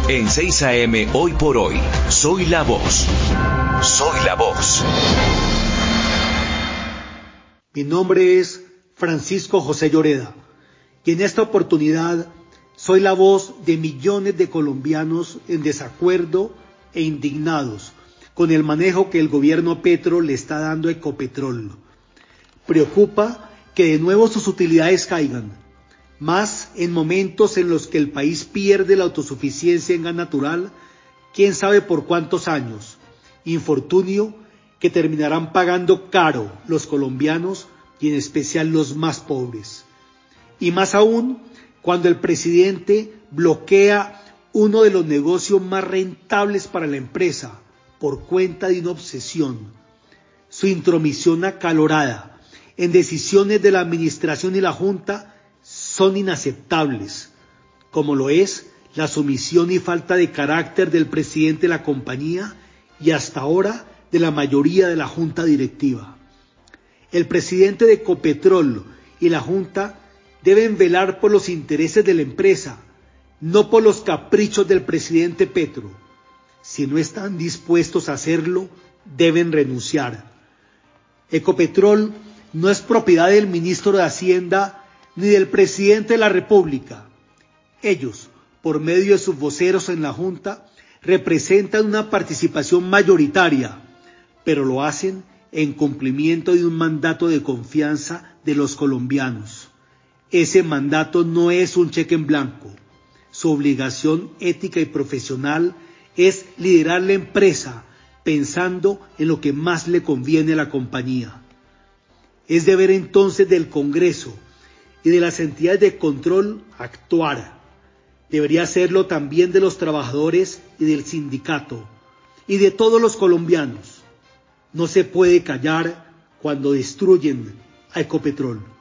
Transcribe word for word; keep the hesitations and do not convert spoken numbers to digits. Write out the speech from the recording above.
En seis A M Hoy por Hoy, soy la voz. Soy la voz. Mi nombre es Francisco José Lloreda y en esta oportunidad soy la voz de millones de colombianos en desacuerdo e indignados con el manejo que el gobierno Petro le está dando a Ecopetrol. Preocupa que de nuevo sus utilidades caigan, más en momentos en los que el país pierde la autosuficiencia en gas natural, quién sabe por cuántos años, infortunio que terminarán pagando caro los colombianos y en especial los más pobres. Y más aún cuando el presidente bloquea uno de los negocios más rentables para la empresa por cuenta de una obsesión. Su intromisión acalorada en decisiones de la administración y la Junta son inaceptables, como lo es la sumisión y falta de carácter del presidente de la compañía y hasta ahora de la mayoría de la Junta Directiva. El presidente de Ecopetrol y la Junta deben velar por los intereses de la empresa, no por los caprichos del presidente Petro. Si no están dispuestos a hacerlo, deben renunciar. Ecopetrol no es propiedad del ministro de Hacienda ni del presidente de la República. Ellos, por medio de sus voceros en la Junta, representan una participación mayoritaria, pero lo hacen en cumplimiento de un mandato de confianza de los colombianos. Ese mandato no es un cheque en blanco. Su obligación ética y profesional es liderar la empresa pensando en lo que más le conviene a la compañía. Es deber entonces del Congreso y de las entidades de control actuar. Debería hacerlo también de los trabajadores y del sindicato y de todos los colombianos. No se puede callar cuando destruyen a Ecopetrol.